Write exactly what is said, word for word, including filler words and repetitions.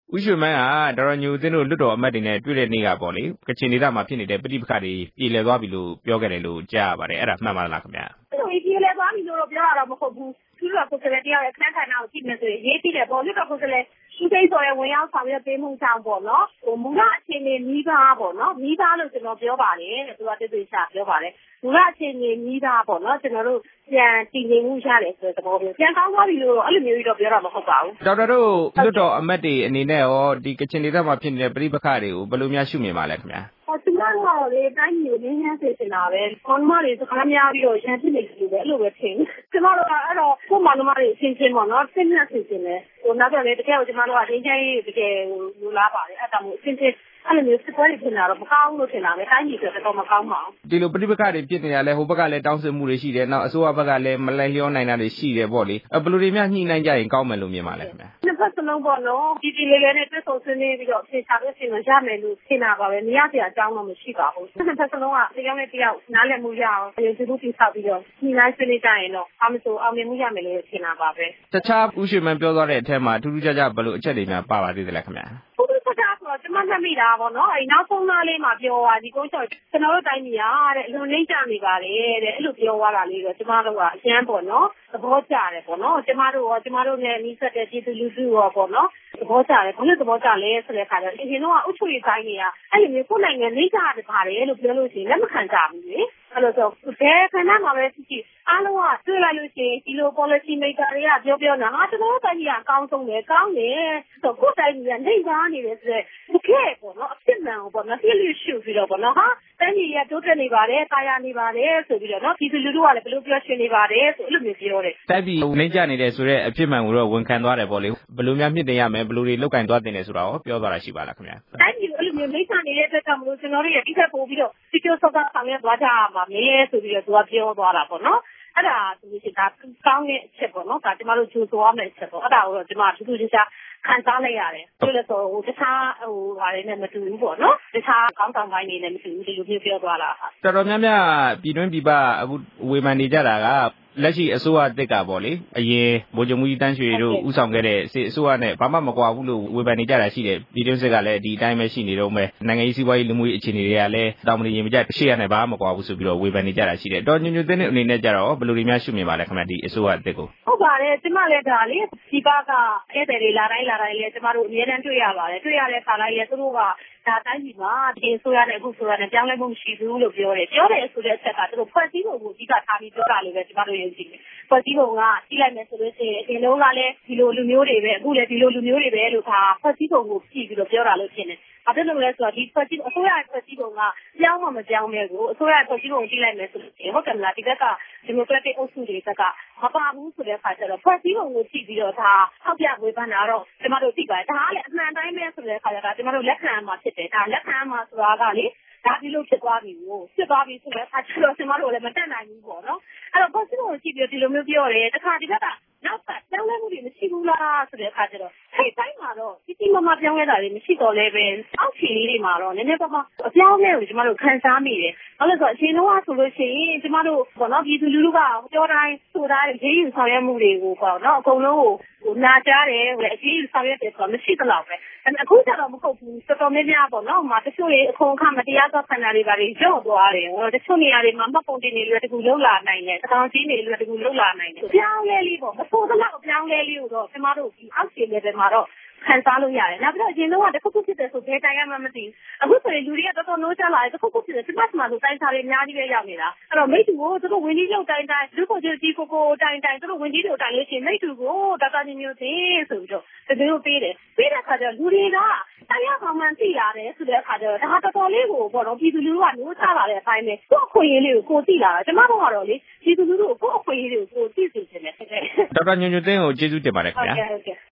ဦးရွှေမန်းကဒေါက်တာညိုသိန်းတို့လွတ်တော်အမတ်တွေနဲ့တွေ့တဲ့နေ့ကပေါ့လေကချင်ဒေသမှာဖြစ်နေတဲ့ပဋိပက္ခတွေပြေလည်သွားပြီလို့ပြောခဲ့တယ်လို့ကြားရပါတယ်အဲ့ဒါမှန်ပါလားခင်ဗျာအဲ့လိုပြေလည်သွားပြီလို့တော့ပြောရတော့မဟုတ်ဘူးသူတို့ကကိုယ်စားလှယ်တရားရဲ့အခန်းကဏ္ဍကိုကြည့်နေဆိုရင်ရေးကြည့်တယ်ပေါ့လွတ်တော်ကိုယ်စားလှယ်သူသိဆိုရဲဝင်ရောက်ဆောင်ရွက်ပေးမှုကြောင့်ပေါ့နော်ဟိုမူလအခြေအနေမိသားပေါ့နော်မိသားလို့ကျွန်တော်ပြောပါတယ်တဲ့သူကတိတိကျကျပြောပါတယ်မူလအခြေအနေမိသားပေါ့နော်ကျွန်တော်တို့ပြန်တည်ငြိမ်မှုရတယ်ဆိုတဲ့သဘောမျိုးပြန်ကောင်းသွားပြီလို့အဲ့လိုမျိုးကြီးတော့ပြောတာမဟုတ်ပါဘူးဒေါက်တာတို့လွတ်တော်အမတ်တွေအနေနဲ့ရောဒီကချင်ဒေသမှာဖြစ်နေတဲ့ပဋိပက္ခတွေကိုဘယ်လိုများရှုမြင်ပါလဲခင်ဗျာဟောသူကတော့လေတိုင်းမျိုးရင်းရင်းစေချင်တာပဲခေါင်းမတွေစကားများပြီးတော့ရန်ဖြစ်နေကြတယ်အဲ့လိုပဲထင်ကျွန်တော်တို့ကအဲ့တော့ကို့မောင်နှမတွေအချင်းချင်းပေါ့နော်သိနေစေချင်တယ်ဟိုနောက်တော့လေတကယ်ကိုကျွန်တော်တို့ကရင်းချင်းရေးတကယ်ဟိုလားပါတယ်အဲ့ဒါမျိုးအချင်းချင်းအဲ့လိုမျိုးစစ်ပွဲတွေဖြစ်နေတာတော့မကောင်းလို့ထင်တာပဲတိုင်းပြည်ဆိုတော့မကောင်းပါဘူးဒီလိုပဋိပက္ခတွေဖြစ်နေရလဲဟိုဘက်ကလည်းတောင်းဆိုမှုတွေရှိတယ်နောက်အစိုးရဘက်ကလည်းမလိုက်လျောနိုင်တာတွေရှိတယ်ပေါ့လေဘယ်လိုတွေများညှိနှိုင်းကြရင်ကောင်းမယ်လို့မြင်ပါလဲခင်ဗျာနှစ်ဖက်စလုံးပေါ့နော်ဒီဒီလေးလေးနဲ့တွဲဆုံဆွေးနွေးပြီးတော့ဖြေချလို့ရှိရင်ရမယ်လို့ထင်တာပါပဲမရစရာအကြောင်းတော့မရှိပါဘူးနှစ်ဖက်စလုံးကတရားနဲ့တရားနားလည်မှုရအောင်ဒီလိုတိဆောက်ပြီးတော့ညှိနှိုင်းဆွေးနွေးကြရင်တော့အမဆိုအောင်မြင်မှုရမယ်လို့ထင်တာပါပဲတခြားဦးရွှေမန်းပြောသွားတဲ့အထက်မှာထူးထူးခြားခြားဘယ်လိုအချက်တွေများပါပါသေးသလဲခင်ဗျာကျွန်မမှတ်မိတာပေါ့နော်အဲနောက်ဆုံးသားလေးမှာပြောသွားဒီကိုကျော်ကျွန်တော်တို့တိုင်းပြည်ကအလွန်နှိမ့်ချနေပါတယ်တဲ့အဲ့လိုပြောသွားတာလေးတော့ကျွန်မတို့ကအကျန်းပေါ့နော်သဘောကျတယ်ပေါ့နော်ကျွန်မတို့ရောကျွန်မတို့နဲ့နီးစပ်တဲ့ပြည်သူလူထုရောပေါ့နော်သဘောကျတယ်ဘယ်လိုသဘောကျလဲဆိုတဲ့အခါကျတော့အရင်တော့အုပ်ချုပ်ရေးတိုင်းတွေကအဲ့လိုမျိုးကိုယ်နိုင်ငံနှိမ့်ချတယ်ပါတယ်လို့ပြောလို့ရှိရင်လက်မခံကြဘူးလေအဲ့လိုဆိုဘယ်ခဏမှပဲဖြစ်ဖြစ်အားလုံးကတွေ့လိုက်လို့ရှိရင်ဒီလို policy maker တွေကပြောပြောနာဟာကျွန်တော်တို့တိုင်းပြည်ကအကောင်းဆုံးပဲကောင်းတယ်ဆိုကိုယ်တိုင်းပြည်ကနှိမ့်ချနေတယ်ဆိုတဲ့တကယ်ပေါ့နော်အဖြစ်မှန်ကိုပေါ့နော်ပြည့်လျှူပြီးတော့ပေါ့နော်ဟာတိုင်းပြည်ကတိုးတက်နေပါတယ်တာယာနေပါတယ်ဆိုပြီးတော့နော်ပြည်သူလူထုကလည်းဘယ်လိုပြောရှင်နေပါတယ်ဆိုအဲ့လိုမျိုးပြောတယ်တိုင်းပြည်နှိမ့်ချနေတယ်ဆိုတဲ့အဖြစ်မှန်ကိုတော့ဝန်ခံသွားတယ်ပေါ့လေဘယ်လိုများမြင့်တင်ရမယ်ဘယ်လိုတွေလောက်ကင်သွားတင်တယ်ဆိုတာရောပြောသွားတာရှိပါလားခင်ဗျာတိုင်းပြည်အဲ့လိုမျိုးနှိမ့်ချနေတဲ့အတွက်ကြောင့်မလို့ကျွန်တော်တို့ရဲ့ဒီထက်ပိုပြီးတော့စီကျိုးစောကဆောင်ရွက်သွားကြရမှာမယ်ဆိုပြီးတော့သူကပြောသွားတာပေါ့နော်အဲ့ဒါသူကဒါကောင်းတဲ့အချက်ပေါ့နော်ဒါကျမတို့ကြိုးစားရမယ့်အချက်ပေါ့အဲ့ဒါကိုတော့ကျမထူးထူးခြားခြားခံစားလိုက်ရတယ်။ဆိုလို့ဆိုဟိုတခြားဟိုဟာတွေနဲ့မတူဘူးပေါ့နော်။တခြားကောင်းဆောင်ပိုင်းတွေနဲ့မတူဘူးဒီလိုမျိုးပြောသွားတာ။တော်တော်များများပြည်တွင်းပြည်ပအခုဝေဖန်နေကြတာကလက်ရှိအစိုးရတစ်ကပေါ့လေအရင်ဗိုလ်ချုပ်မှုကြီးတန်းရွှေတို့ဥဆောင်ခဲ့တဲ့စစ်အစိုးရနဲ့ဘာမှမကွာဘူးလို့ဝေဖန်နေကြတာရှိတယ်ပြည်တွင်းစစ်ကလည်းဒီအတိုင်းပဲရှိနေတော့မယ်နိုင်ငံရေးစီးပွားရေးလူမှုရေးအခြေအနေတွေကလည်းတောင်မနေရင်မကြရှေ့ရနိုင်ဘာမှမကွာဘူးဆိုပြီးတော့ဝေဖန်နေကြတာရှိတယ်တော်ညွညွသိန်းအနေနဲ့ကြတော့ဘယ်လိုတွေများရှုမြင်ပါလဲခင်ဗျဒီအစိုးရတစ်ကိုဟုတ်ပါတယ်ကျမလည်းဒါလေဒီဘကဧည့်သည်တွေလာတိုင်းလာတိုင်းလေကျမတို့အများတန်းတွေ့ရပါတယ်တွေ့ရတဲ့ခါတိုင်းလေသူတို့ကဒါတိုင်းပြည်မှာဒီအစိုးရနဲ့အခုဆိုရတဲ့ပြောင်းလဲမှုမရှိဘူးလို့ပြောတယ်ပြောတယ်ဆိုတဲ့အချက်ကသူတို့ဖွဲ့စည်းပုံကိုအဓိကထားပြီးပြောတာလို့ပဲကျမတို့ယုံကြည်တယ်ဖွဲ့စည်းပုံကကြီးလိုက်မယ်ဆိုလို့ရှိရင်အရင်လုံးကလည်းဒီလိုလူမျိုးတွေပဲအခုလည်းဒီလိုလူမျိုးတွေပဲလို့ဒါဖွဲ့စည်းပုံကိုကြည့်ပြီးတော့ပြောတာလို့ဖြစ်နေဘာဖြစ်လို့လဲဆိုတော့ဒီဖွဲ့စည်းအစိုးရဖွဲ့စည်းပုံကပြောင်းမှမပြောင်းမဲကိုအစိုးရဖွဲ့စည်းပုံကြည့်လိုက်မယ်ဆိုလို့ရှိရင်ဟုတ်ကဲ့မလားဒီဘက်ကဒီမိုကရက်တစ်အုပ်စုတွေဘက်ကမပါဘူးဆိုတဲ့အခါကျတော့ဖွဲ့စည်းပုံကိုကြည့်ပြီးတော့ဒါထောက်ပြဝေဖန်တာတော့ကျမတို့သိပါတယ်ဒါကလည်းအမှန်တိုင်းပဲဆိုတဲ့အခါကျတော့ကျမတို့လက်ခံမှာဖြစ်တယ်ဒါလက်ခံမှာဆိုတာကလေဒါဒီလိုဖြစ်သွားပြီကိုဖြစ်သွားပြီဆိုတဲ့အခါကျတော့ကျမတို့လည်းမတက်နိုင်ဘူးပေါ့နော်အဲ့တော့ဖွဲ့စည်းပုံကိုကြည့်ပြီးဒီလိုမျိုးပြောတယ်တခါဒီဘက်ကနောက်ပတ်ပြောင်းလဲမှုတွေမရှိဘူးလားဆိုတဲ့အခါကျတော့ဟဲ့တိုင်းမှာတော့ဒီဒီမမပြောင်းလဲတာတွေမရှိတော့လဲပဲအောက်ခြေလေးတွေမှာတော့နည်းနည်းပါးပါးအပြောင်းလဲကိုကျမတို့ခံစားမိတယ်ဘာလို့လဲဆိုတော့အချိန်လုံးကဆိုလို့ရှိရင်ကျမတို့ပေါ့နော်ပြည်သူလူထုကပြောတိုင်းဆိုတိုင်းရေးယူဆောင်ရွက်မှုတွေကိုပေါ့နော်အကုန်လုံးကိုဟိုနာကြားတယ်ဟိုအကြီးဆောင်ရွက်တယ်ဆိုတော့မရှိတော့ပဲအဲ့အခုကျတော့မဟုတ်ဘူးတော်တော်များများပေါ့နော်ဟိုမှာတချို့တွေအခုအခါမတရားသောခန္ဓာတွေပါတွေကြော့သွားတယ်ဟိုတချို့နေရာတွေမှာမှတ်ပုံတင်နေလို့တကူလောက်လာနိုင်တယ်တောင်ကြီးနေလို့တကူလောက်လာနိုင်တယ်ပြောင်းလဲလေးပေါ့မဆိုးသလောက်ပြောင်းလဲလေးကိုတော့ကျမတို့ဒီအောက်ခြေ level မှာတော့ခံစားလို့ရတယ်နောက်ပြီးတော့အရင်တော့တခုခုဖြစ်တယ်ဆိုဘယ်တိုင်ရမှမသိဘူးအခုဆိုရင်လူတွေကတော်တော်နိုးချလာတယ်တခုခုဖြစ်တယ်စပတ်မှာဆိုတိုင်းစားတွေအများကြီးပဲရောက်နေတာအဲ့တော့မိတ်တူကိုသူတို့ဝင်ကြီးလောက်တိုင်းတိုင်းလူကိုကြီးကိုကိုတိုင်းတိုင်းသူတို့ဝင်ကြီးတို့တိုင်းလို့ရှိရင်မိတ်တူကိုတတညမျိုးသိဆိုပြီးတော့တကယ်လို့ပေးတယ်ပေးတဲ့အခါကျတော့လူတွေကတရားကောင်းမှန်းသိရတယ်ဆိုတဲ့အခါကျတော့ဒါတော်တော်လေးကိုပေါ့နော်ပြည်သူလူထုကနိုးချလာတဲ့အတိုင်းပဲကိုယ့်အခွင့်အရေးလေးကိုကိုသိလာတာကျမတို့ကတော့လေပြည်သူလူထုကိုကိုယ့်အခွင့်အရေးလေးကိုကိုသိစေချင်တယ်ဒေါက်တာညွညွသိန်းကိုကျေးဇူးတင်ပါတယ်ခင်ဗျာဟုတ်ကဲ့ဟုတ်ကဲ့